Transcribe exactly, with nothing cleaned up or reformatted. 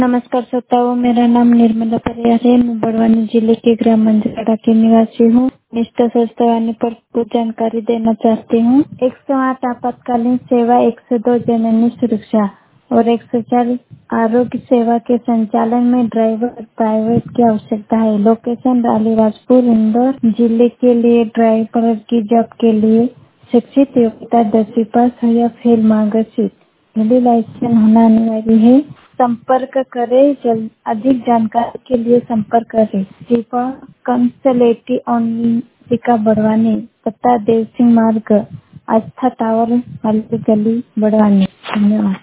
नमस्कार श्रोताओं, मेरा नाम निर्मला परियार है। मैं बड़वानी जिले के ग्राम मंजराड़ा की निवासी हूँ। निष्ठा स्वास्थ्यवाणी पर कुछ जानकारी देना चाहती हूँ। एक सौ आठ आपातकालीन सेवा, एक सौ दो जननी सुरक्षा और एक सौ चार आरोग्य सेवा के संचालन में ड्राइवर प्राइवेट की आवश्यकता है। लोकेशन अलीराजपुर, इंदौर। जिले के लिए ड्राइवर की जॉब के लिए शिक्षित, योग्यता दसवीं पास हो या फेल मार्कशीट, पहली लाइसेंस होना अनिवार्य है। संपर्क करें। जल्द अधिक जानकारी के लिए संपर्क करें। दीपा कंसलेटी ओनिका बड़वानी, पता देव सिंह मार्ग, आस्था टावर वाली गली, बड़वानी। धन्यवाद।